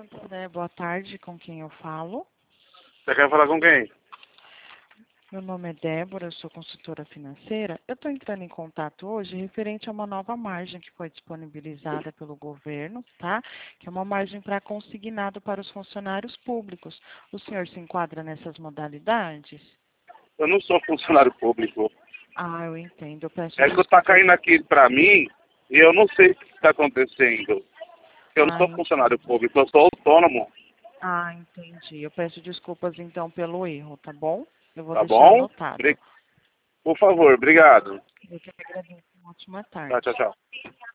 Santander, boa tarde, com quem eu falo? Você quer falar com quem? Meu nome é Débora, eu sou consultora financeira. Eu estou entrando em contato hoje referente a uma nova margem que foi disponibilizada pelo governo, tá? Que é uma margem para consignado para os funcionários públicos. O senhor se enquadra nessas modalidades? Eu não sou funcionário público. Ah, eu entendo. Eu peço É que tá desculpas. caindo aqui pra mim e eu não sei o que está acontecendo. Eu não Ah, sou funcionário público, eu sou autônomo, entendi. Eu peço desculpas então pelo erro, tá bom? Eu vou tá deixar bom? anotado. Por favor, obrigado. Eu que agradeço. Uma ótima Tá, tarde. tchau, tchau.